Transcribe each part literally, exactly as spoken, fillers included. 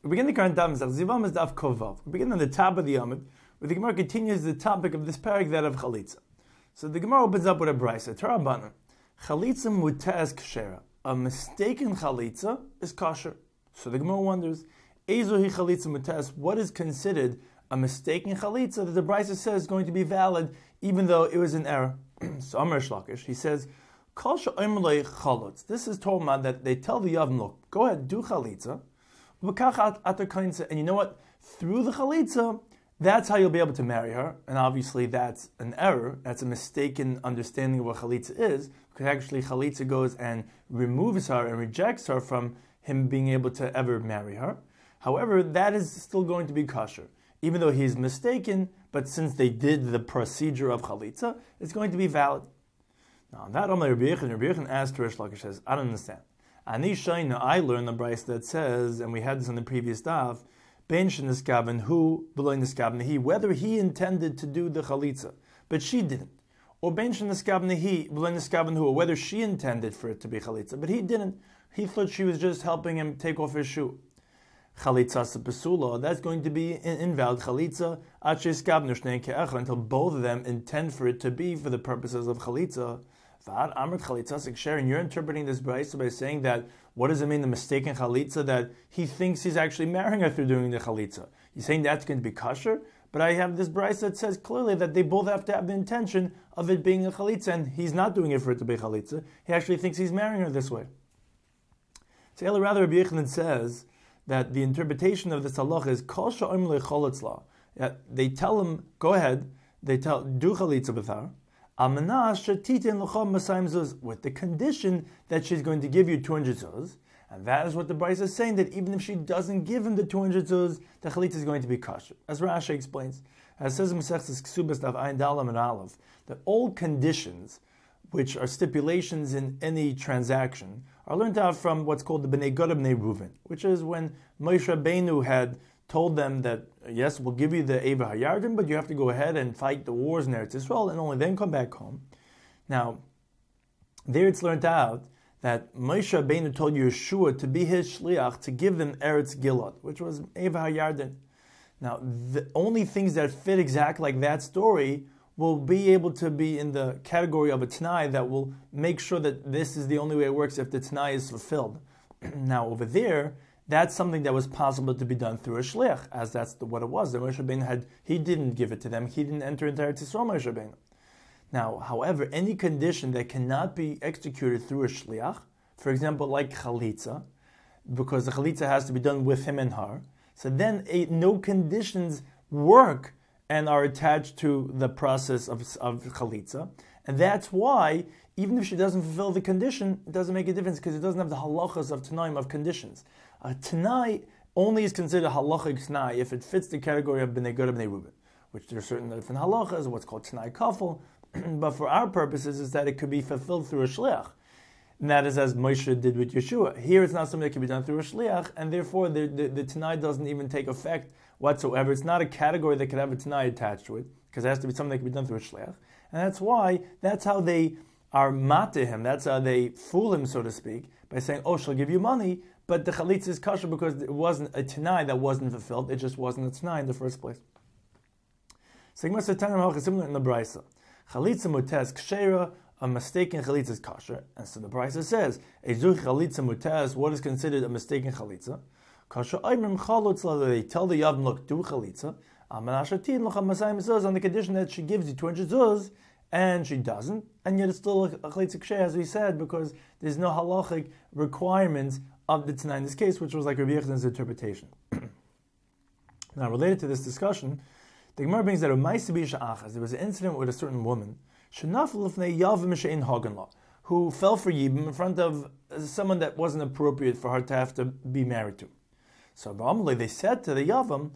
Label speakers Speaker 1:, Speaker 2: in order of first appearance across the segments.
Speaker 1: We begin the current Daf Zivam is Daf Kovav. We begin on the top of the Yomid, where the Gemara continues the topic of this parak, that of Chalitza. So the Gemara opens up with a brisa. Torah Bana. Chalitza mute'ez kshera. A mistaken Chalitza is kosher. So the Gemara wonders, Ezo hi Chalitza mute'ez, what is considered a mistaken Chalitza that the brisa says is going to be valid, even though it was an error? So Amar Shlakish, he says, Kol she'omer lo chalutz. This is Torah that they tell the Yavam, look, go ahead, do Chalitza. And you know what? Through the Chalitza, that's how you'll be able to marry her. And obviously that's an error. That's a mistaken understanding of what Chalitza is. Because actually Chalitza goes and removes her and rejects her from him being able to ever marry her. However, that is still going to be kosher. Even though he's mistaken, but since they did the procedure of Chalitza, it's going to be valid. Now, on that, Rabbi Yechon, Rabbi Yechon asked Rish Lakish, says, I don't understand. Ani Shaina, I learned the brayse that says, and we had this in the previous daf, Ben Sheniskaven, who below Niskaven he, whether he intended to do the Chalitza, but she didn't. Or Ben Sheniskaven he, below Niskaven who, or whether she intended for it to be Chalitza, but he didn't. He thought she was just helping him take off his shoe. Chalitza sepesula, that's going to be an invalid Chalitza, until both of them intend for it to be for the purposes of Chalitza. And you're interpreting this brayse by saying that, what does it mean, the mistaken Chalitza, that he thinks he's actually marrying her through doing the Chalitza? You're saying that's going to be kosher? But I have this brayse that says clearly that they both have to have the intention of it being a Chalitza, and he's not doing it for it to be Chalitza. He actually thinks he's marrying her this way. So rather, Rabbi Yochanan says that the interpretation of this halacha is kol she'omer lo cholitzla. They tell him, go ahead, they tell, do Chalitza with her, with the condition that she's going to give you two hundred zuz, and that is what the brayse is saying, that even if she doesn't give him the two hundred zuz, the chalitza is going to be kosher. As Rashi explains, as it says in Masechtas Ksubas Daf Ayin Dalam and Aleph, that all conditions, which are stipulations in any transaction, are learned out from what's called the Bnei Gad Bnei Reuven, which is when Moshe Rabbeinu had told them that, yes, we'll give you the Eva Hayardim, but you have to go ahead and fight the wars in Eretz Yisrael and only then come back home. Now, there it's learned out that Moshe Rabbeinu told Yeshua to be his shliach, to give them Eretz Gilad, which was Eva Hayardim. Now, the only things that fit exactly like that story will be able to be in the category of a Tanai that will make sure that this is the only way it works if the Tanai is fulfilled. Now, over there, that's something that was possible to be done through a shliach, as that's the, what it was. The Moshe Rabbeinu had, he didn't give it to them. He didn't enter into Eretz Yisrael, Moshe Rabbeinu. Now, however, any condition that cannot be executed through a shliach, for example, like chalitza, because the chalitza has to be done with him and her, so then a, no conditions work and are attached to the process of, of chalitza, and that's why even if she doesn't fulfill the condition, it doesn't make a difference because it doesn't have the halachas of tanaim of conditions. A Tanai only is considered halachic Tanai if it fits the category of Bnei Gad Bnei Reuven, which there are certain different halachas, what's called Tanai Kafel, but for our purposes is that it could be fulfilled through a shliach. And that is as Moshe did with Yeshua. Here it's not something that can be done through a shliach, and therefore the, the, the Tanai doesn't even take effect whatsoever. It's not a category that could have a Tanai attached to it, because it has to be something that can be done through a shliach. And that's why, that's how they are mate him, that's how they fool him, so to speak, by saying, oh, she'll give you money, but the chalitza is kosher because it wasn't a tanai that wasn't fulfilled. It just wasn't a tanai in the first place. Similar in the brayse. Chalitza mutez kshera, a mistaken chalitza is kosher. And so the brayse says, Ezuch chalitza mutez, what is considered a mistaken chalitza? Kosher oimrim chalutz, they tell the yavam, look, do chalitza. On the condition that she gives you two hundred zuz, and she doesn't, and yet it's still a chalitza kshera, as we said, because there's no halachic requirements of the Tanai in this case, which was like Rabbi Yechanan's interpretation. Now, related to this discussion, the Gemara brings that there was an incident with a certain woman who fell for Yibam in front of someone that wasn't appropriate for her to have to be married to. So they said to the Yavam,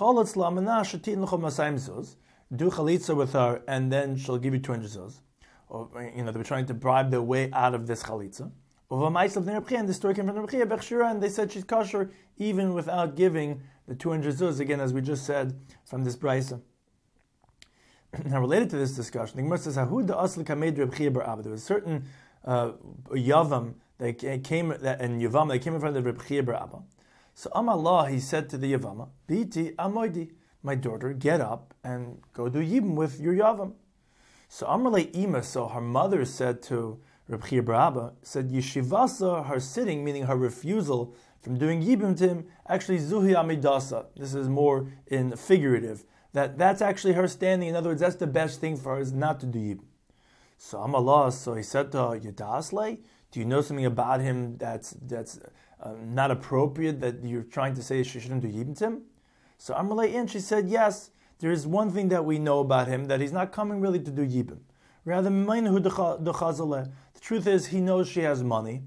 Speaker 1: do chalitza with her, and then she'll give you two hundred zuz. Or, you know, they were trying to bribe their way out of this chalitza. And the story came from Reb Chia, and they said she's kosher even without giving the two hundred zuz, again, as we just said from this brayse. Now, related to this discussion, the Gemara says, there was a certain uh, Yavam that came, that, and Yavam that came in front of Reb Chia bar Abba. So Amallah, he said to the Yavama, Biti Amoidi, my daughter, get up and go do Yibum with your Yavam. So Amrle Ima, so her mother said to Reb Chia bar Abba, said Yeshivasa, her sitting, meaning her refusal from doing Yibum to him, actually Zuhi Amidasa. This is more in figurative. That that's actually her standing. In other words, that's the best thing for her, is not to do Yibum. So Amallah, so he said to her, Yadasle, do you know something about him that's that's uh, not appropriate, that you're trying to say she shouldn't do Yibum to him? So Amrle in, she said, yes, there is one thing that we know about him, that he's not coming really to do Yibum. Rather, the truth is, he knows she has money,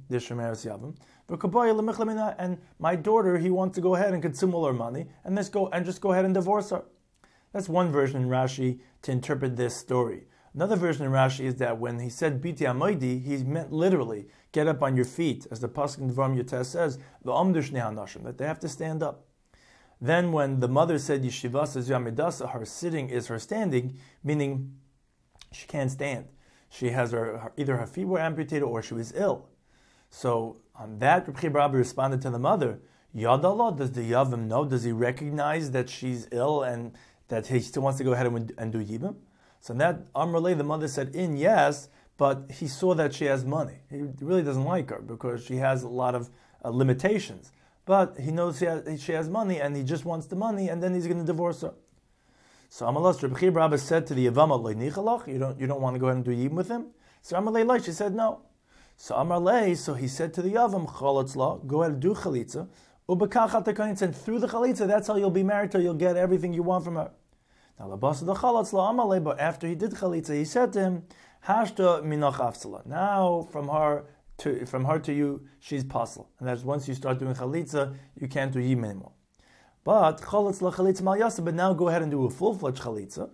Speaker 1: and my daughter, he wants to go ahead and consume all her money, and let's go and just go ahead and divorce her. That's one version in Rashi to interpret this story. Another version in Rashi is that when he said Biti Amoidi, he meant literally, get up on your feet, as the Pasuk in Dvarim Yotes says, that they have to stand up. Then when the mother said Yeshivas is Yamidasa, her sitting is her standing, meaning she can't stand. She has her, her either her feet were amputated or she was ill. So on that, Reb Chia bar Abba responded to the mother, Yad Allah, does the Yavam know? Does he recognize that she's ill and that he still wants to go ahead and, and do Yibum? So in that Amrle, the mother said, in yes, but he saw that she has money. He really doesn't like her because she has a lot of uh, limitations. But he knows she has, she has money and he just wants the money and then he's going to divorce her. So Amallah, Reb Chia bar Abba said to the Yavama, you don't, you don't want to go ahead and do Yibum with him? So Amalei, she said no. So Amalei, so he said to the Yavam, Chalatzla, go ahead and do Chalitza, Ubekachat HaKainitz, and through the Chalitza, that's how you'll be married to her, you'll get everything you want from her. Now, Labasa the Chalatzla Amalei, but after he did Chalitza, he said to him, Hashta minach afsala. Now, from her to from her to you, she's pasul. And that's once you start doing Chalitza, you can't do Yibum anymore. But Chalatzla Chalitza Mal Yasa, but now go ahead and do a full-fledged Chalitza.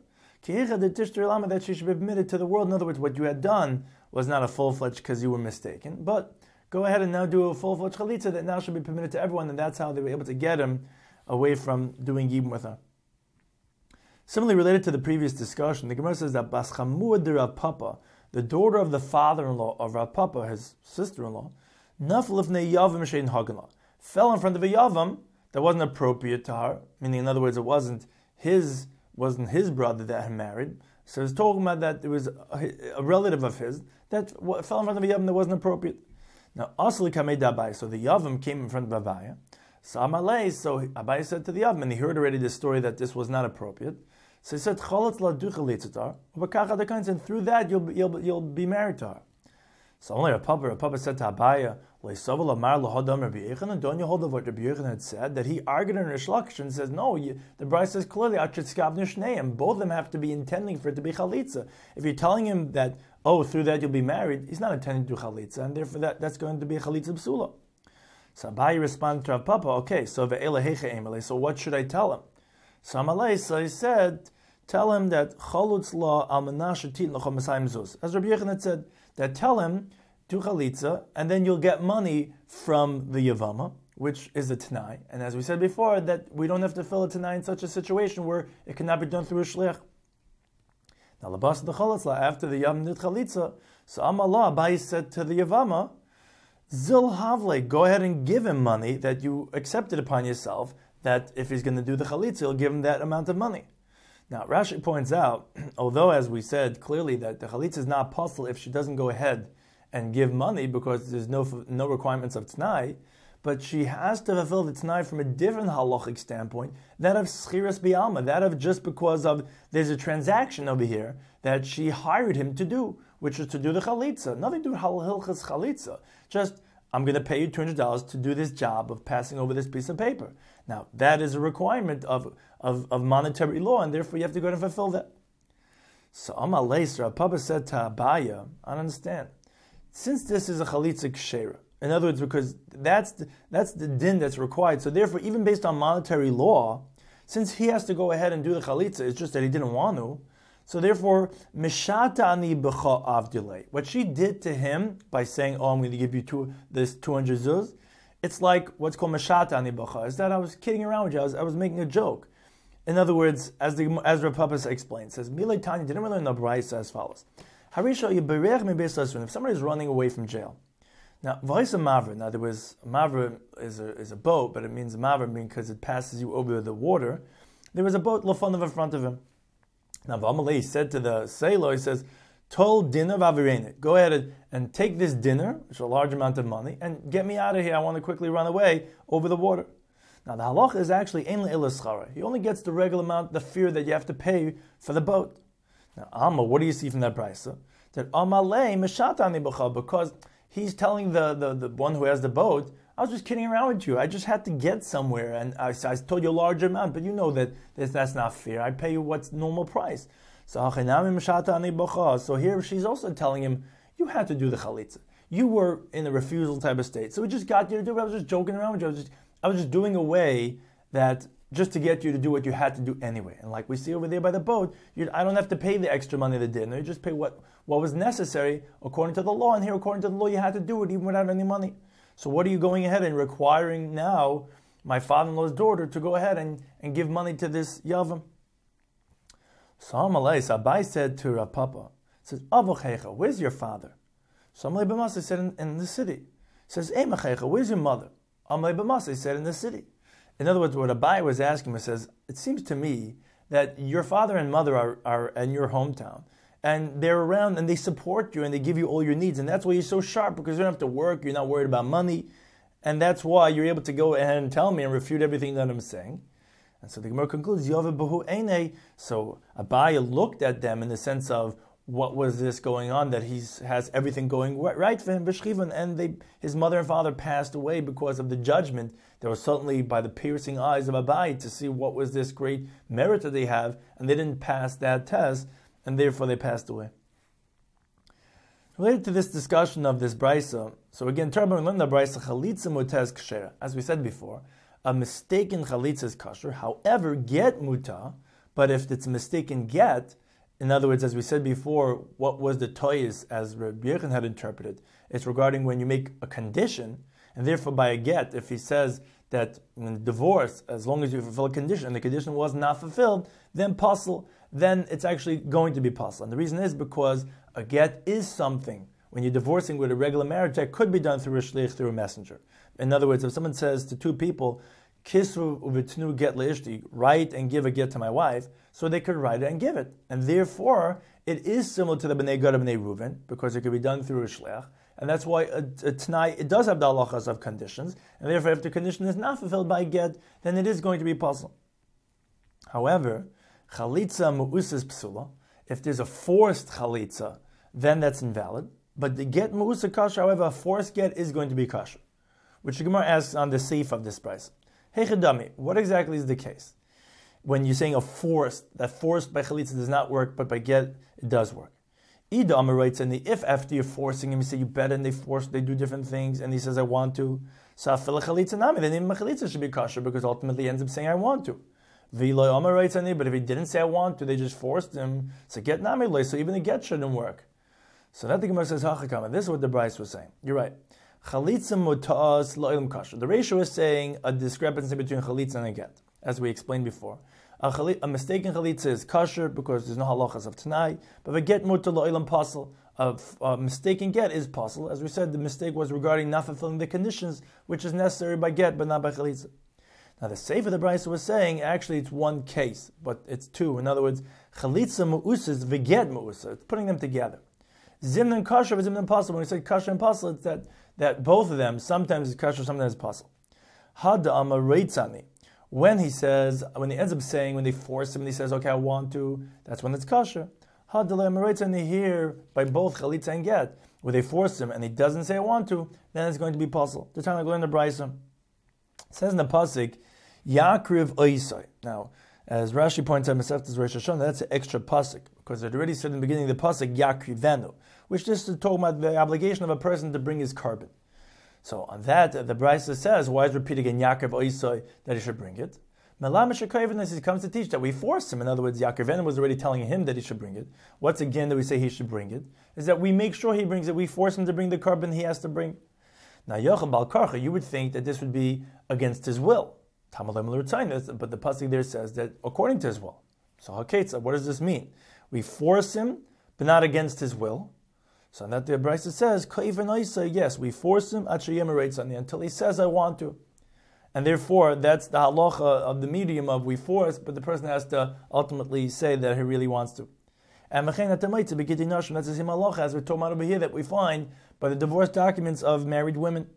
Speaker 1: That she should be admitted to the world. In other words, what you had done was not a full-fledged because you were mistaken. But go ahead and now do a full-fledged chalitza that now should be permitted to everyone, and that's how they were able to get him away from doing Yibum with her. Similarly, related to the previous discussion, the Gemara says that Bas Chamud de Rav Papa, the daughter of the father-in-law of Rav Papa, his sister-in-law, Nafal Ifnei Yavam Shein Haganlah, fell in front of a Yavam that wasn't appropriate to her, meaning in other words, it wasn't his wasn't his brother that had married. So he's talking about that it was a, a relative of his that fell in front of a Yavam that wasn't appropriate. Now, Asli Kamei Abai, so the Yavam came in front of Abaya. So Amalei, so Abaya said to the Yavam, and he heard already this story that this was not appropriate. So he said, Chalatz la du chalitzatar, and through that you'll, you'll, you'll be married to her. So only Rav Papa, Rav Papa said to Abaya, don't you hold of what Rabbi Yochanan had said, that he argued in Rish Lakish and says, no, you, the Bryce says clearly, and both of them have to be intending for it to be chalitza. If you're telling him that, oh, through that you'll be married, he's not intending to do chalitza, and therefore that, that's going to be a chalitza b'sula. So Abayi responded to Rav Papa, okay, so ve'ela heicha emele, so what should I tell him? So Amalei, so he said, tell him that chalutz la al menashe l'chol masayim zuz. As Rabbi Yochanan had said, that tell him, do chalitza, and then you'll get money from the Yavama, which is a Tanai. And as we said before, that we don't have to fill a Tanai in such a situation where it cannot be done through a Shliach. Now, Labas the Chalatzla, after the Yavam did chalitza, so Amallah, Abai said to the Yavama, Zil Havle, go ahead and give him money that you accepted upon yourself, that if he's going to do the chalitza, you'll give him that amount of money. Now, Rashi points out, although as we said clearly that the chalitza is not possible if she doesn't go ahead and give money because there's no no requirements of t'nai, but she has to fulfill the t'nai from a different halachic standpoint, that of schiras bi'alma, that of just because of there's a transaction over here that she hired him to do, which is to do the chalitza. Nothing to do with hilchas chalitza. Just, I'm going to pay you two hundred dollars to do this job of passing over this piece of paper. Now, that is a requirement of, of, of monetary law, and therefore you have to go and fulfill that. So Amalei, Rav Papa said to Abaya, I don't understand. Since this is a chalitza kshera, in other words, because that's the, that's the din that's required, so therefore, even based on monetary law, since he has to go ahead and do the chalitza, it's just that he didn't want to, so therefore, mishata ani b'cha avdilei. What she did to him by saying, oh, I'm going to give you two, this two hundred zuz, it's like what's called mishata ani b'cha, is that I was kidding around with you, I was, I was making a joke. In other words, as the as Rav Papa explains, says, Milei Tanya didn't really know Brayso as follows. If somebody is running away from jail, Now, V'hois a Mavra. Now, there was a Mavra is a is a boat, but it means a Mavra because it passes you over the water. There was a boat lefanav in front of him. Now, V'amalei said to the sailor, he says, "Tol dinner v'avirenet. Go ahead and, and take this dinner, which is a large amount of money, and get me out of here. I want to quickly run away over the water." Now, the halacha is actually ein le'ila schara. He only gets the regular amount, the fear that you have to pay for the boat. Now, Amma, what do you see from that brisa? That Amalei meshatani b'cha, because he's telling the, the, the one who has the boat, I was just kidding around with you. I just had to get somewhere, and I, I told you a large amount, but you know that this, that's not fair. I pay you what's normal price. So, so here she's also telling him, you had to do the chalitza. You were in a refusal type of state. So we just got you to do it. I was just joking around with you. I was just, I was just doing a way that just to get you to do what you had to do anyway. And like we see over there by the boat, you, I don't have to pay the extra money they did. No, you just pay what, what was necessary according to the law. And here, according to the law, you had to do it even without any money. So what are you going ahead and requiring now my father-in-law's daughter to go ahead and, and give money to this Yavam? So Amalei, Abai said to Rav Papa, says, Avochecha, where's your father? So Amalei B'masai said, in, in the city. He says, Eimachecha, where's your mother? Amalei B'masai said, in the city. In other words, what Abai was asking him, says, it seems to me that your father and mother are, are in your hometown, and they're around and they support you and they give you all your needs, and that's why you're so sharp, because you don't have to work, you're not worried about money, and that's why you're able to go ahead and tell me and refute everything that I'm saying. And so the Gemara concludes, Yove Bahu Eine. So Abai looked at them in the sense of, what was this going on, that he has everything going right for him, B'shchivan, and they, his mother and father passed away because of the judgment. There was certainly by the piercing eyes of Abai to see what was this great merit that they have, and they didn't pass that test, and therefore they passed away. Related to this discussion of this brisa, so again, Tarban learned the brisa, chalitza mutaz kshera. As we said before, a mistaken chalitza is kosher. However, get muta, but if it's a mistaken get, in other words, as we said before, what was the toyis, as Rabbi Yechon had interpreted, it's regarding when you make a condition, and therefore by a get, if he says that in divorce, as long as you fulfill a condition, and the condition was not fulfilled, then puzzle, then it's actually going to be puzzle. And the reason is because a get is something, when you're divorcing with a regular marriage, that could be done through a shlich, through a messenger. In other words, if someone says to two people, Kisru uvitnu get leishti, write and give a get to my wife, so they could write it and give it. And therefore, it is similar to the B'nai Gad and B'nai Reuven, because it could be done through a shliach. And that's why a, a t'nai, it does have the halachas of conditions, and therefore if the condition is not fulfilled by a get, then it is going to be puzzle. However, chalitza mu'usas psula, if there's a forced chalitza, then that's invalid. But the get mu'usa kasha, however, a forced get is going to be kasha. Which the Gemara asks on the seif of this price. Hey Chedami, what exactly is the case? When you're saying a forced, that forced by chalitza does not work, but by get, it does work. Ida Amar writes, and if after you're forcing him, you say you better, and they force, they do different things, and he says, I want to, so afil chalitza nami, then even chalitza should be kosher, because ultimately he ends up saying, I want to. V'lo Amar writes, but if he didn't say I want to, they just forced him, so get nami loy, so even the get shouldn't work. So that the Gemara says, Hachakama, this is what the Bryce was saying. You're right. Chalitza mutaz lo'ilam kasher. The ratio is saying a discrepancy between chalitza and a get, as we explained before. A, chali- a mistaken chalitza is kasher because there's no halachas of tanai, but a get mutar lo'ilam pasal. A, a mistaken get is pasal. As we said, the mistake was regarding not fulfilling the conditions, which is necessary by get, but not by chalitza. Now the seif of the Brisa was saying, actually it's one case, but it's two. In other words, chalitza mu'usa is v'get mu'usa. It's putting them together. Zimnan kasher is zimnan pasal. When we say kasher and pasal, it's that that both of them, sometimes it's kasher, sometimes it's pasal. Hada amar reitzani. When he says, when he ends up saying, when they force him, and he says, okay, I want to, that's when it's kasher. Hada amar reitzani here, by both chalitza and get, where they force him, and he doesn't say I want to, then it's going to be pasal. The time I go in the Brisa. It says in the pasuk, Yakriv oisai. Now, as Rashi points out, Masechtas Rosh Hashanah, that's an extra pasuk, because it already said in the beginning of the pasuk, Yakrivenu, which just is talking about the obligation of a person to bring his carbon. So on that, the Brisa says, why is repeat again Yaakov Oisai that he should bring it? Melam Shekayvin, he comes to teach that we force him. In other words, Yaakov was already telling him that he should bring it. What's again that we say he should bring it? Is that we make sure he brings it. We force him to bring the carbon he has to bring. Now, Yochel Bal Karcha, you would think that this would be against his will. But the pasuk there says that according to his will. So Haketza, what does this mean? We force him, but not against his will. So that the Brisa says, yes, we force him until he says, I want to. And therefore, that's the halacha of the medium of we force, but the person has to ultimately say that he really wants to. And that's the same halacha as we're talking about over here that we find by the divorce documents of married women.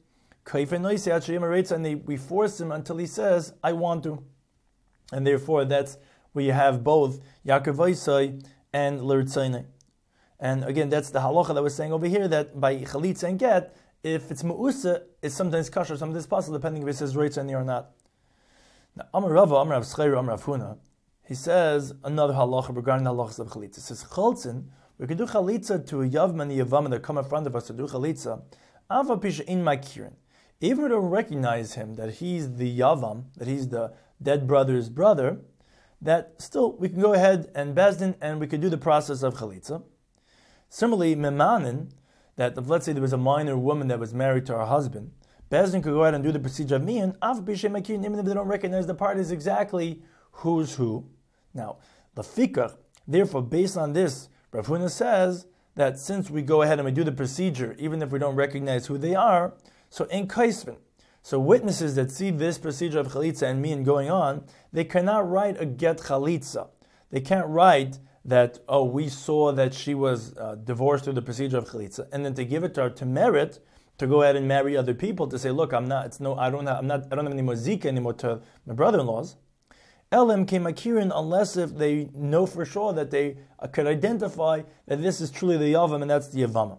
Speaker 1: And they, we force him until he says, I want to. And therefore, that's where you have both Yaakov Isai and L'Ritzaynai. And again, that's the halacha that we're saying over here, that by chalitza and get, if it's ma'usa, it's sometimes kosher, sometimes possible, depending if it says Ritzani or not. Now, Amar Rava, Amar Rav Schreir, Amar Rav Huna, he says another halacha regarding the halachas of chalitza. It says, Chaltzin, we can do chalitza to a yavman and yavam that come in front of us to do chalitza, ava pisha in makirin. Even if we don't recognize him, that he's the yavam, that he's the dead brother's brother, that still we can go ahead and bezdin and we could do the process of chalitza. Similarly, memanin, that if let's say there was a minor woman that was married to her husband, bezdin could go ahead and do the procedure of mian, av b'shem makirin, even if they don't recognize the parties exactly who's who. Now, the fikach, therefore, based on this, Rav Huna says that since we go ahead and we do the procedure, even if we don't recognize who they are, so in kaisvin, so witnesses that see this procedure of chalitza and mian going on, they cannot write a get chalitza. They can't write that, oh, we saw that she was uh, divorced through the procedure of chalitza, and then to give it to her to merit to go ahead and marry other people, to say, look, I'm not, it's no, I don't have, I'm not, I don't have any more zika anymore to my brother-in-laws. Elim came akirin, unless if they know for sure that they uh, could identify that this is truly the yavam and that's the yavama.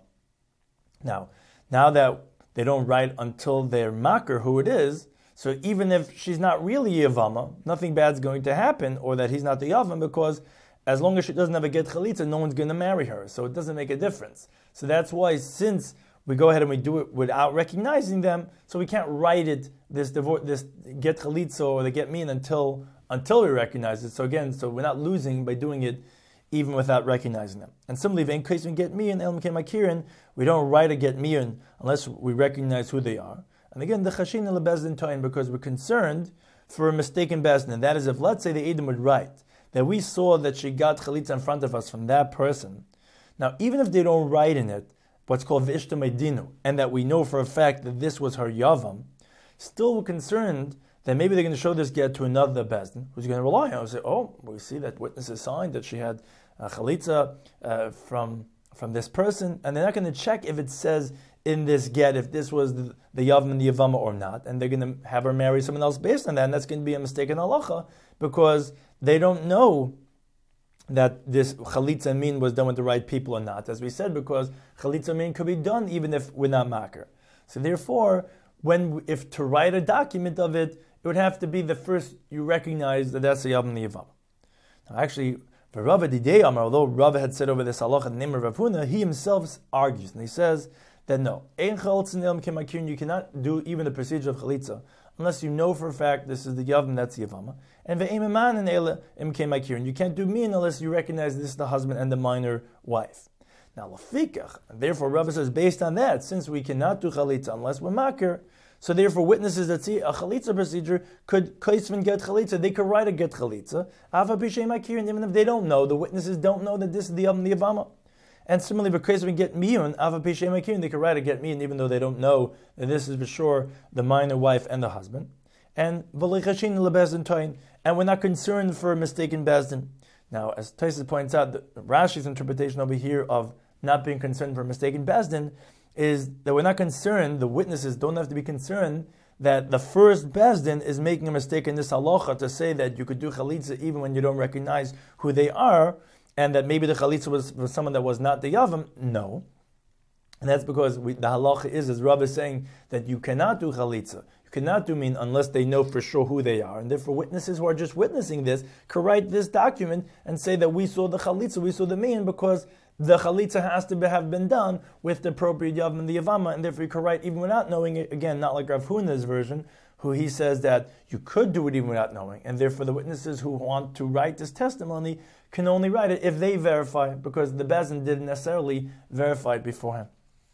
Speaker 1: Now, now that they don't write until they're makar who it is, so even if she's not really yavama, nothing bad's going to happen, or that he's not the yavam, because as long as she doesn't have a get chalitza, no one's going to marry her. So it doesn't make a difference. So that's why, since we go ahead and we do it without recognizing them, so we can't write it, this divorce, this get chalitza or the get mian until until we recognize it. So again, so we're not losing by doing it even without recognizing them. And similarly, in case we get mian, el mekem akirin, we don't write a get mian unless we recognize who they are. And again, the chashin lebezdin toin, because we're concerned for a mistaken bezdin. And that is, if let's say the Edom would write that we saw that she got chalitza in front of us from that person. Now, even if they don't write in it what's called v'ishta medinu, and that we know for a fact that this was her yavam, still we're concerned that maybe they're going to show this get to another bezdin who's going to rely on it. Say, oh, we see that witnesses signed that she had uh, chalitza uh, from from this person, and they're not going to check if it says in this get if this was the, the yavam and the yavama or not, and they're going to have her marry someone else based on that, and that's going to be a mistaken halacha, because they don't know that this chalitza and min was done with the right people or not, as we said, because chalitza and min could be done even if we're not makar. So therefore, when if to write a document of it, it would have to be the first you recognize that that's the yavam and the yavam. Now actually, for Rava Didei Amar, although Rava had said over this halacha in the name of Rav Huna, he himself argues, and he says that no, ein chalitza el mekem akirin, you cannot do even the procedure of chalitza unless you know for a fact this is the yavam, that's the yavama. And ve'ememan and ele mekem akirin, you can't do min unless you recognize this is the husband and the minor wife. Now lafikach, and therefore Rava says based on that, since we cannot do chalitza unless we're makir, so therefore witnesses that see a chalitza procedure could kaisvin get chalitza, they could write a get chalitza, ava b'shem akirin, even if they don't know, the witnesses don't know that this is the yavam, the yavama. And similarly, because we get miyun, ava pishem akirin, they can write a get miyun, even though they don't know that this is for sure the minor wife and the husband. And v'leichashin lebezdin toin, and we're not concerned for a mistaken bezdin. Now, as Tosfos points out, the, Rashi's interpretation over here of not being concerned for a mistaken bezdin is that we're not concerned. The witnesses don't have to be concerned that the first bezdin is making a mistake in this halacha to say that you could do chalitza even when you don't recognize who they are, and that maybe the chalitza was for someone that was not the yavam. No. And that's because we, the halacha is, as Rav is saying, that you cannot do chalitza, you cannot do min unless they know for sure who they are. And therefore witnesses who are just witnessing this could write this document and say that we saw the chalitza, we saw the min, because the chalitza has to be, have been done with the appropriate yavam and the yavama, and therefore you could write even without knowing it. Again, not like Rav Huna's version, who he says that you could do it even without knowing, and therefore the witnesses who want to write this testimony can only write it if they verify, because the Bezdin didn't necessarily verify it beforehand.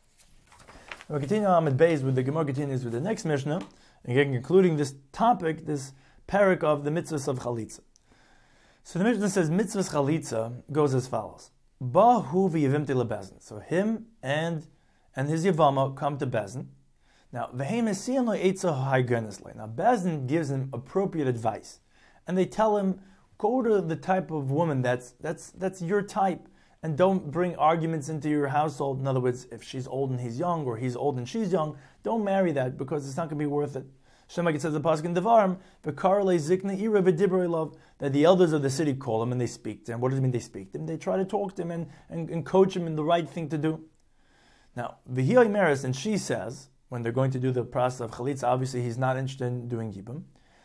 Speaker 1: We continue on with Beis, with the Gemara continues with the next Mishnah, again concluding this topic, this parak of the mitzvahs of chalitza. So the Mishnah says mitzvahs chalitza goes as follows. Bahu v'yavimte lebezin. So him and and his Yavama come to Bezin. Now, v'heim esiyan lo eitzah ha'genesle. Now, Bezin gives him appropriate advice, and they tell him, go to the type of woman that's that's that's your type, and don't bring arguments into your household. In other words, if she's old and he's young, or he's old and she's young, don't marry that because it's not going to be worth it. Shem, like it says in the pasuk in Devarim, v'karle zikna ira v'dibrei love, that the elders of the city call him and they speak to him. What does it mean they speak to him? They try to talk to him and, and, and coach him in the right thing to do. Now, v'hi meres, and she says, when they're going to do the process of chalitza, obviously he's not interested in doing yibum.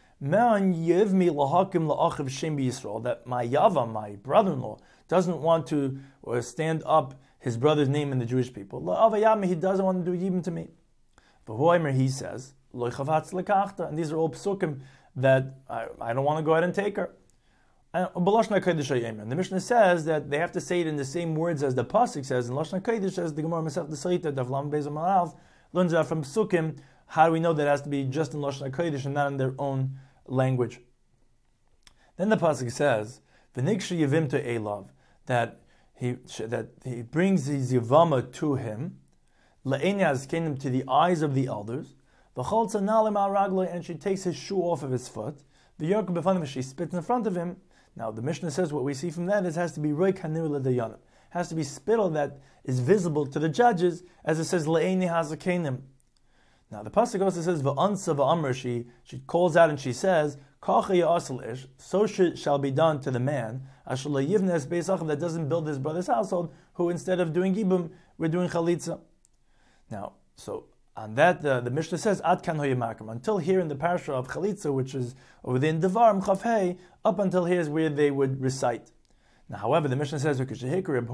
Speaker 1: That my Yava, my brother-in-law, doesn't want to uh, stand up his brother's name in the Jewish people. He doesn't want to do yibum to me. But he says, and these are all psukim that I, I don't want to go ahead and take her. And the Mishnah says that they have to say it in the same words as the pasuk says. And Lashon Kodesh says the Gemara Masech Desaita Daf Lam Beis Amarav learns that from psukim. How do we know that it has to be just in Lashon Kodesh and not in their own language? Then the pasuk says, "V'niksha yivim to Elav," that he that he brings his yivama to him, le'enyaz kingdom to the eyes of the elders. V'cholza nalim al raglo, and she takes his shoe off of his foot. V'yorka b'fanav, she spits in front of him. Now the Mishnah says what we see from that is it has to be roik hanir l'dayanim, has to be spittle that is visible to the judges, as it says le'eni hazakenim. Now the pasuk also says v'ansa v'amr, she she calls out and she says kacha ya'asel ish, so shall be done to the man asher lo yivnes beis achav, that doesn't build his brother's household, who instead of doing yibum we're doing chalitza. Now so on that uh, the Mishnah says ad kan hoyemakim, until here in the parasha of chalitza, which is within Devarim Chav Hey, up until here is where they would recite. Now however the Mishnah says but when Reb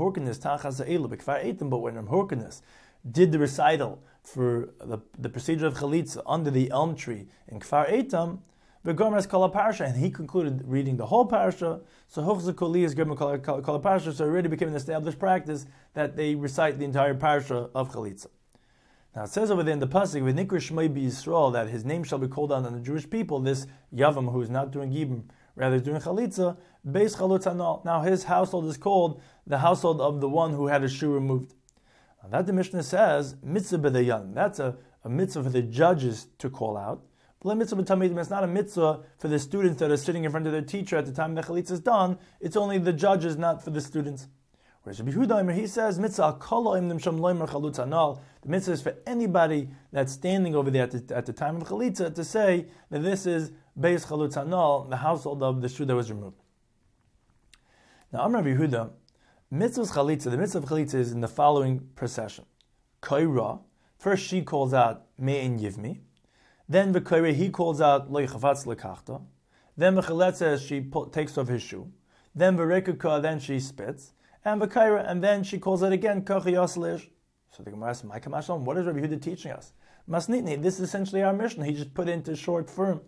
Speaker 1: Horkinus did the recital for the, the procedure of chalitza under the elm tree in Kfar Eitam, v'gomer kol parasha, and he concluded reading the whole parasha. So hochza koli is gomer kol parasha. So it already became an established practice that they recite the entire parasha of chalitza. Now it says over there in the pasuk v'nikra shmei b'Yisrael, that his name shall be called out on the Jewish people. This yavam who is not doing yibum, rather is doing chalitza, beis chalutz hanal. Now his household is called the household of the one who had his shoe removed. Now that the Mishnah says, mitzvah b'dayan, that's a, a mitzvah for the judges to call out. But mitzvah b'tamidim, it's not a mitzvah for the students that are sitting in front of their teacher at the time the chalitza is done. It's only the judges, not for the students. Whereas Rabbi Yehuda, he says, mitzvah kol imnim sham loimer chalutz hanal. The mitzvah is for anybody that's standing over there at the, at the time of chalitza to say that this is beis chalutz hanal, the household of the shoe that was removed. Now, Amar Rabbi Yehuda, mitzvah's chalitza, the mitzvah of chalitza is in the following procession. Kaira, first she calls out me'en yivmi. Then v'kaira, he calls out lo yichavatz lekachta. Then v'chaletza, she pull, takes off his shoe. Then v'rekaka, then she spits. And v'kaira, and then she calls out again kacha yaslish. So the Gemara asks, "My kamashon, what is Rabbi Yehuda teaching us?" Masnitni, this is essentially our mission. He just put it into short form.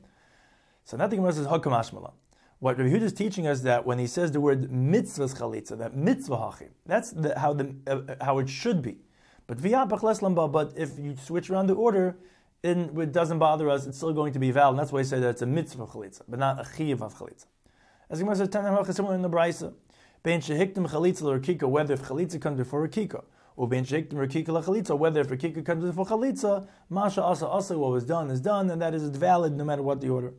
Speaker 1: So now the Gemara says hakamashmala. What Rabbi Yehuda is teaching us that when he says the word mitzvah's chalitza, that mitzvah hachim, that's the, how the uh, how it should be. But v'yapach les lamba, but if you switch around the order, it, it doesn't bother us. It's still going to be valid. And that's why he said that it's a mitzvah chalitza, but not a chiyuv of chalitza. As the Gemara says, Tanan halacha similar in the Brisa, bein shehiktim chalitza l'rakika, whether if chalitza comes before rakika, or bein shehiktim rakika l'chalitza, whether if rakika comes before chalitza, masha asa asa, what was done is done, and that is valid no matter what the order.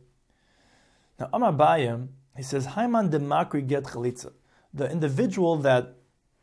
Speaker 1: Now, Amar Bayim, he says, Haiman de makri get chalitza. The individual that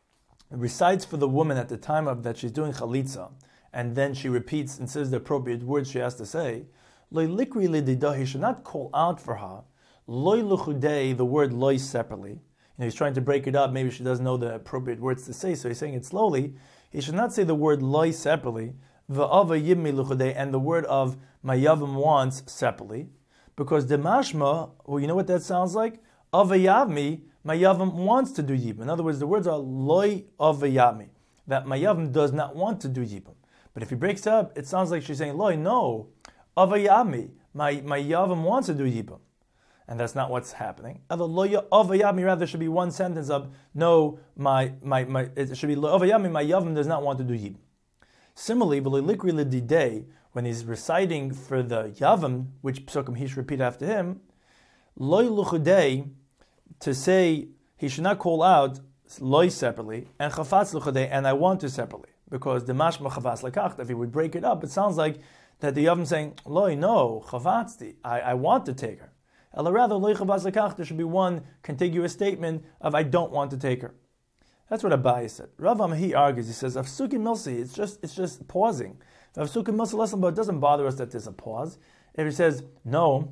Speaker 1: recites for the woman at the time of that she's doing chalitza, and then she repeats and says the appropriate words she has to say, loy likri lididah, he should not call out for her, loy luchudei, the word loy separately. You know, he's trying to break it up, maybe she doesn't know the appropriate words to say, so he's saying it slowly. He should not say the word loy separately, v'ava yibmi luchudei, and the word of mayavam wants separately. Because the mashma, well, you know what that sounds like? Avayavmi, my yavam wants to do yibum. In other words, the words are loy avayavmi, that my yavam does not want to do yibum. But if he breaks it up, it sounds like she's saying loy, no, avayavmi, my my yavam wants to do yibum, and that's not what's happening. Other loy avayavmi, rather should be one sentence of no, my my my. It should be loy avayavmi, my yavam does not want to do yibum. Similarly, v'likri l'didei, when he's reciting for the Yavam, which Psukim he should repeat after him, Loy Luchudei, to say he should not call out loy separately, and chafatz l'chodei, and I want to separately. Because the mashma chavas lekachta, if he would break it up, it sounds like that the Yavam saying, loy, no, chavatzti, I, I want to take her. Ela rather, loy chavas lekachta, there should be one contiguous statement of I don't want to take her. That's what Abaye said. Rav Amahi argues, he says, Afsuki milsi, it's just it's just pausing. Afsuki milsi lesson, but it doesn't bother us that there's a pause. If he says, no,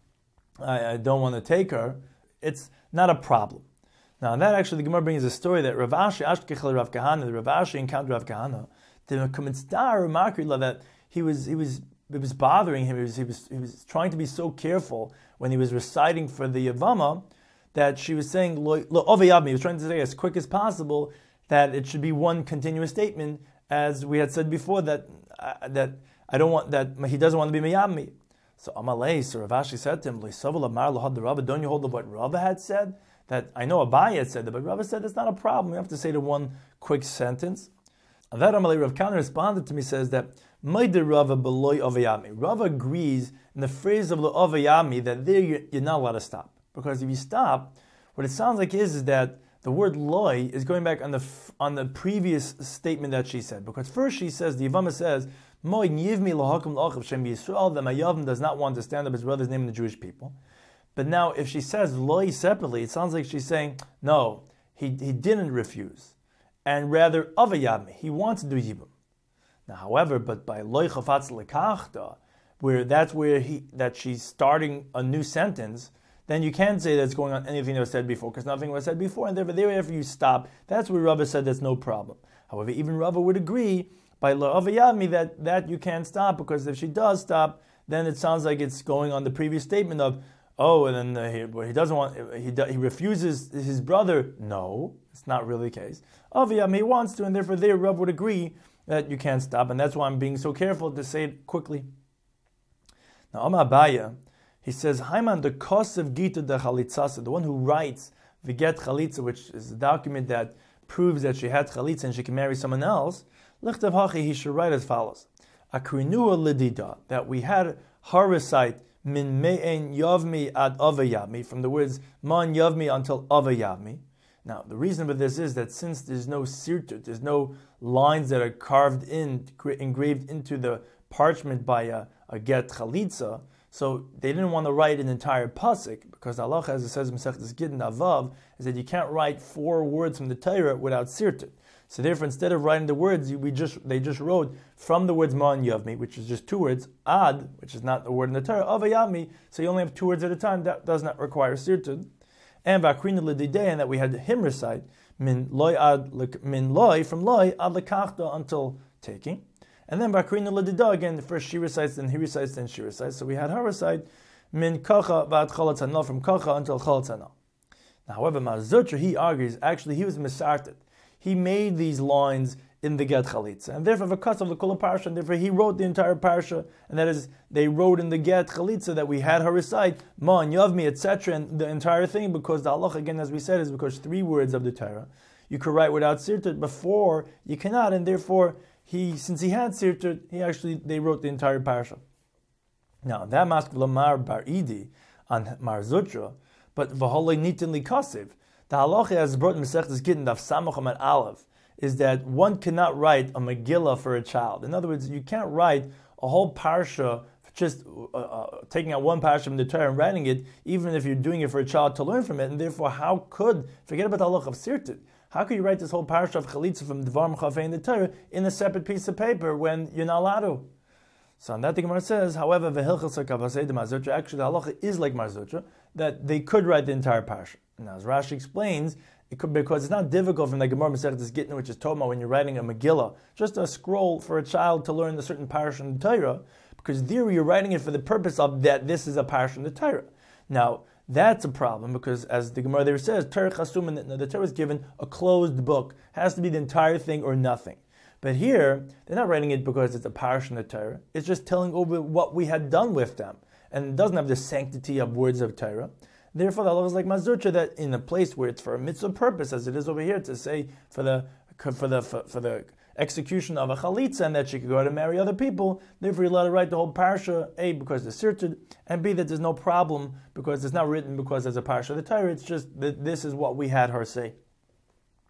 Speaker 1: I, I don't want to take her, it's not a problem. Now, that actually, the Gemara brings a story that Rav Ashi, Ashkechel Rav Kahana, the Rav Ashi encountered Rav Kahana, the Kamitzdar Makri, that he was, he was, it was bothering him, he was, he was, he was trying to be so careful when he was reciting for the Yavama, that she was saying, Lo Ovayabmi, he was trying to say as quick as possible that it should be one continuous statement, as we had said before, that uh, that I don't want, that he doesn't want to be Miyabmi. So Amalei, so Rav Ashi said to him, don't you hold of what Rava had said? That I know Abaye had said that, but Rava said it's not a problem. You have to say the one quick sentence. And that Amalei, Rav Kahana responded to me, says that Maidir Rava beloy Ovayami. Rava agrees in the phrase of the Ovayami that there you're, you're not allowed to stop. Because if you stop, what it sounds like is, is that the word loy is going back on the on the previous statement that she said. Because first she says, the Yavama says, Moy Yivmi Lahakum La'achav Shem Yisrael, that my Yavam does not want to stand up his brother's name in the Jewish people. But now, if she says loy separately, it sounds like she's saying, no, he, he didn't refuse. And rather, avayam, he wants to do yibum. Now, however, but by loy chafatz lekachta, where that's where he that she's starting a new sentence, then you can't say that's going on anything that was said before, because nothing was said before, and therefore, thereafter you stop. That's where Rava said that's no problem. However, even Rava would agree by lo avayami that, that you can't stop, because if she does stop, then it sounds like it's going on the previous statement of, oh, and then uh, he, he doesn't want, he he refuses his brother. No, it's not really the case. Aviyam, he wants to, and therefore there Rav would agree that you can't stop, and that's why I'm being so careful to say it quickly. Now, Amar Abaye, he says, Haiman the Kosev Gita de Chalitzasa, the one who writes Viget Chalitza, which is a document that proves that she had Chalitza and she can marry someone else, Lichtav Hachi, he should write as follows. Akrinua Lidida, that we had her recite Min me'en yavmi ad avayavmi, from the words man yavmi until avayavmi. Now, the reason for this is that since there's no sirtut, there's no lines that are carved in, engraved into the parchment by a, a get chalitza, so they didn't want to write an entire pasuk, because Allah, as it says in Masechtas Gittin Avav, is that you can't write four words from the Torah without sirtut. So therefore, instead of writing the words, we just they just wrote from the words ma'an yavmi, which is just two words, ad, which is not the word in the Torah, avayavmi, so you only have two words at a time. That does not require sirtud. And v'akrina l'didei, and that we had him recite min loy ad min loy from loy ad lekachta until taking, and then v'akrina l'didei again. First she recites, then he recites, then she recites. So we had her recite min kacha v'ad chalatzana, from kacha until chalatzana. Now, however, Mar Zutra, he argues actually he was misarted. He made these lines in the Get Chalitza, and therefore the of the Kula Parsha, and therefore he wrote the entire Parsha, and that is, they wrote in the Get Chalitza that we had her recite, Ma and Yavmi, et cetera, and the entire thing, because the Allah, again, as we said, is because three words of the Torah, you could write without Sirtut, before you cannot, and therefore, he, since he had Sirtut, he actually, they wrote the entire Parsha. Now, that mask Lamar Bar Idi, on Mar Zutra, but V'holoi Nitin Li Kasiv, the halacha as brought in Masechtas Gittin Daf Samach Amad Aleph is that one cannot write a Megillah for a child. In other words, you can't write a whole parsha, just uh, uh, taking out one parsha from the Torah and writing it, even if you're doing it for a child to learn from it. And therefore, how could, forget about the halacha of Sirtut, how could you write this whole parsha of Chalitza from Dvar Mechafei in the Torah in a separate piece of paper when you're not allowed to? So on that the Gemara says, however, V'hilchas HaKavasei de Mar Zutra, actually the halacha is like Mar Zutra, that they could write the entire parsha. Now, as Rashi explains, it could be because it's not difficult from the Gemara Masechtas Gittin, which is Toma, when you're writing a Megillah, just a scroll for a child to learn a certain parsha in the Torah, because there you're writing it for the purpose of that this is a parsha in the Torah. Now, that's a problem, because as the Gemara there says, Torah Chasum, the Torah is given a closed book, it has to be the entire thing or nothing. But here, they're not writing it because it's a parsha in the Torah, it's just telling over what we had done with them, and it doesn't have the sanctity of words of Torah. Therefore, the Allah is like Mar Zutra, that in a place where it's for a mitzvah purpose, as it is over here, to say for the for the for, for the execution of a chalitza, and that she could go out and marry other people. Therefore, you're allowed to write the whole parsha, A, because it's sirtud, and B, that there's no problem because it's not written because there's a parsha of the Torah. It's just that this is what we had her say.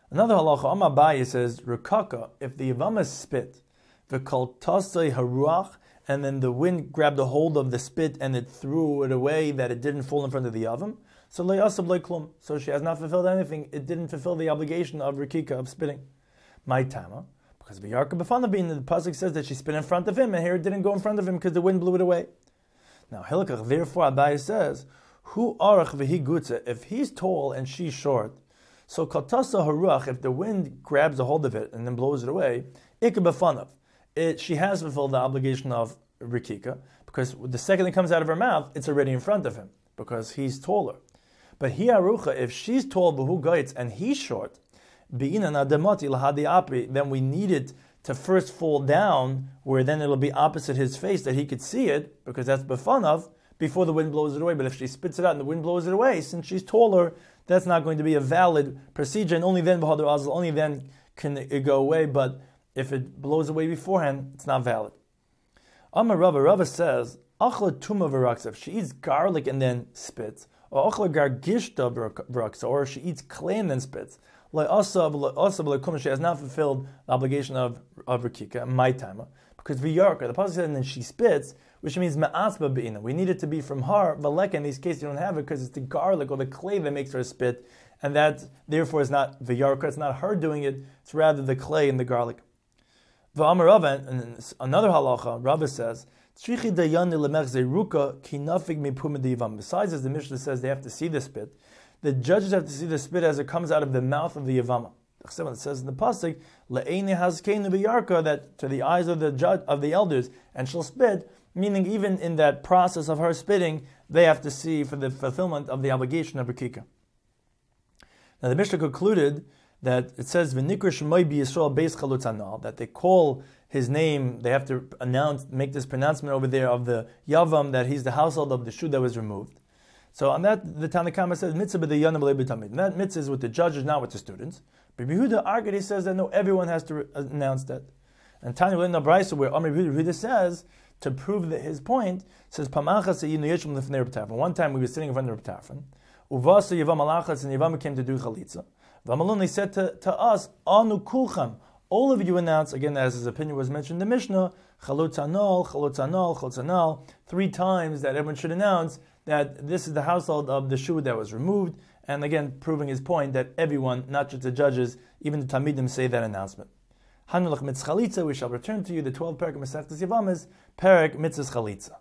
Speaker 1: Another halacha, Amar Abaye says, Rukaka, if the Yavama spit, v'kol tasei haruach, and then the wind grabbed a hold of the spit and it threw it away that it didn't fall in front of the Yavam, so lo yasab lo klum. So she has not fulfilled anything. It didn't fulfill the obligation of Rikika, of spitting. My tama, because V'yarka b'fanavin, the pasuk says that she spit in front of him, and here it didn't go in front of him because the wind blew it away. Now Hilakach, therefore Abaye says, Hu arach v'hi gutze, if he's tall and she's short, so katasa haruach, if the wind grabs a hold of it and then blows it away, ikka b'fanav, it she has fulfilled the obligation of Rikika, because the second it comes out of her mouth, it's already in front of him, because he's taller. But hi arucha, if she's tall, b'hu gaitz, and he's short, be'inan adamati lahadi apri, then we need it to first fall down, where then it'll be opposite his face, that he could see it, because that's b'fanav, before the wind blows it away. But if she spits it out and the wind blows it away, since she's taller, that's not going to be a valid procedure, and only then b'hadar azal, only then can it go away. But if it blows away beforehand, it's not valid. Amar Rava, Rava says, Achla tuma v'raksa, if she eats garlic and then spits, or Achla gargishta v'raksa, or she eats clay and then spits, like asav, she has not fulfilled the obligation of, of Rikika, my time, because v'yarka, the pasuk said, and then she spits, which means ma'asba be'ina. We need it to be from her, v'leka, in these cases you don't have it, because it's the garlic or the clay that makes her spit, and that, therefore, is not v'yarka, it's not her doing it, it's rather the clay and the garlic. V'amar Rava, and another halacha, Rava says, Tzrichi dayani lemech zeruka ki nafig mipum divam. Besides, as the Mishnah says, they have to see the spit. The judges have to see the spit as it comes out of the mouth of the Yavama. It says in the pasuk, le'eni hazkeinu v'yarka, that to the eyes of the judge of the elders, and she'll spit. Meaning, even in that process of her spitting, they have to see for the fulfillment of the obligation of Rikika. Now, the Mishnah concluded that it says v'nikra shemay b'Yisrael beis chalutz hanal, that they call his name, they have to announce, make this pronouncement over there of the Yavam, that he's the household of the shoe that was removed. So on that, the Tanna Kama says mitzvah b'dayanim b'tamid. That mitzvah is with the judges, not with the students. But Yehuda argued, he says that no, everyone has to re- announce that. And Tanya Lina Brisa, where Amr Yehuda says, to prove that his point, says Pamachas yinu yeshum lefnei Reb Tarfon. One time we were sitting in front of Reb Tarfon. Uvasa Yavam alachas, and Yavam came to do chalitza. Vamalun, they said to, to us, Anu kulcham, all of you announce, again as his opinion was mentioned in the Mishnah, chalutz anol, chalutz anol, chalutz anol, three times that everyone should announce that this is the household of the shoe that was removed, and again proving his point that everyone, not just the judges, even the Talmidim say that announcement. Hanulach mitzvah chalitza, we shall return to you the twelve parak of Masechtas Yavamas, parak mitzvah chalitza.